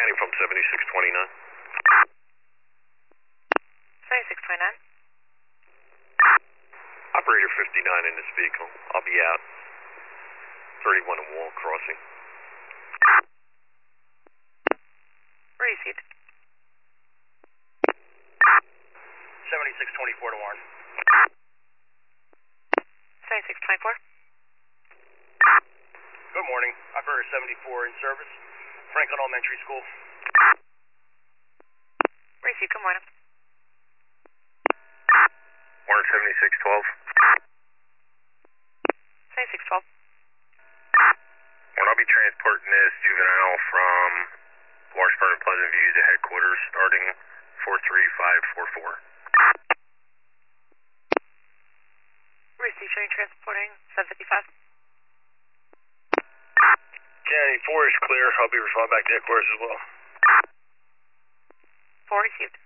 County from 7629. 7629. Operator 59 in this vehicle. I'll be out. 31 and Wall Crossing. Received. 7624 to Warren. 7624. Good morning. Operator 74 in service. Franklin Elementary School. Received. Good morning. Warren 7612. 7612. Warren, I'll be transporting this juvenile from Washburn and Pleasant View to headquarters starting 43544. Received. Showing transporting 755. County 4 is clear. I'll be responding back to headquarters as well. 4 received.